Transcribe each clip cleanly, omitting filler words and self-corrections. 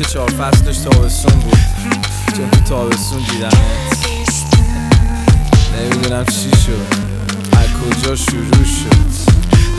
4 فصلش تابستون بود، چون تو تابستون دیدمت. نمیدونم چی شد، از کجا شروع شد،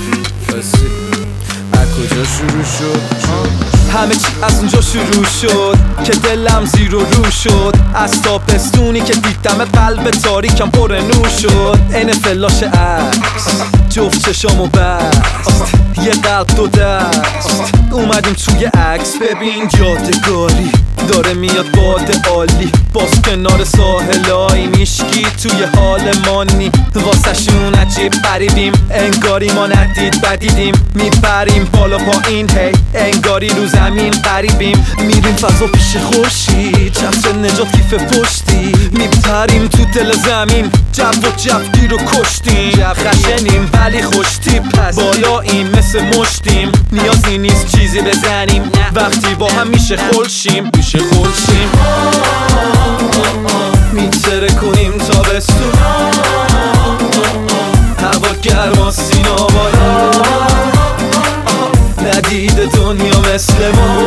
از کجا شروع شد. همه چی از اونجا شروع شد که دلم زیر و رو شد. از تابستونی که دیدم قلب تاریکم پر نور شد. این فلاش عکس جفت چشام و بست، یه قلب دو دست. اومدیم توی عکس ببین یادگاری داره میاد باد عالی. باز کنار ساحلای میشکی توی حال مانی. واسه شون عجیب غریبیم، انگاری ما ندید بدیدیم. میپریم بالا پایین هی انگاری رو زمین قریبیم. میریم فضا پیش خورشید، چتر نجات کیف پشتی. میپریم تو دل زمین، جو و جفگی رو کشتیم. جو خشنیم ولی خوش تیپ هستیم، بالاییم مثل مشتیم. نیازی نیست چیزی بزنیم، وقتی با هم میشه خلشیم. میتره کنیم تابستون، هوا گرما سینا بالا. ندید دنیا مثل ما،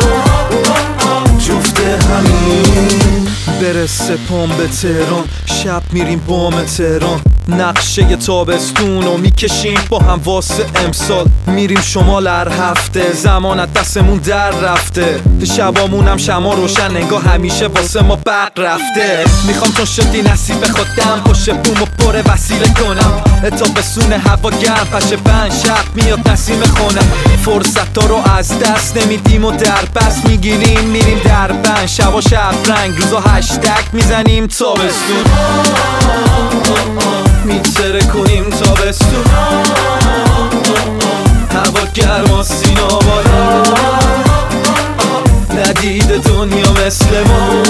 جفت همین. برسه پام به تهران، شب میریم بام تهران. نقشه تابستون رو میکشیم با هم واسه امسال. میریم شمال هر هفته، زمان از دستمون در رفته. شبامونم شما روشن انگار همیشه واسه ما برق رفته. میخوام چون شدی نصیب خودم، پشت بومو پر وسیله کنم. تابستون هوا گرم پشه بند، شب میاد نسیم خونم. فرصت ها رو از دست نمیدیم و در بست میگیریم. میریم در بند، شبا شب رنگ، روزا هشتگ میزنیم تابستون. میتره کنیم تابستون، هوا گرما سینا بالا. ندید دنیا مثل ما،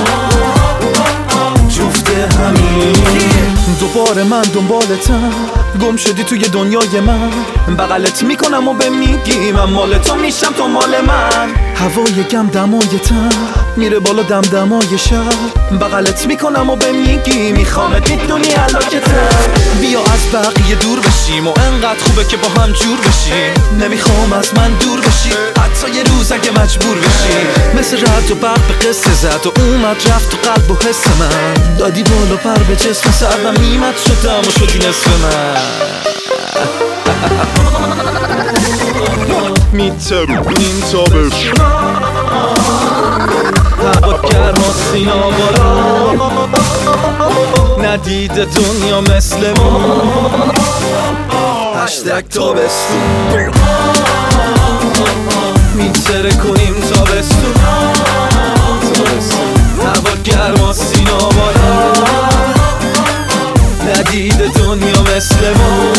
جفت همین. دوباره من دنبالتم، گم شدی توی دنیای من. بغلت میکنم و به میگی من مال تو میشم تو مال من. هوای گم دمایتم میره بالا دمدمای شب. بغلت میکنم و به میگی میخوامت میدونی علاکتم. بیا از بقیه دور بشیم و انقدر خوبه که با هم جور بشیم. نمیخوام از من دور بشی حتی یه روز اگه مجبور بشی. مثل رد و برق به قصه زد و اومد رفت تو قلب و حس من. دادی بالا پر به جسم سرم میمد شدم و شدی نصف من. میترونیم تابستون، هوا گرما سینا بالا. ندید دنیا مثل ما، هشتگ تابستون. میتره کنیم تابستون، هوا گرما سینا بالا. ندید دنیا مثل ما.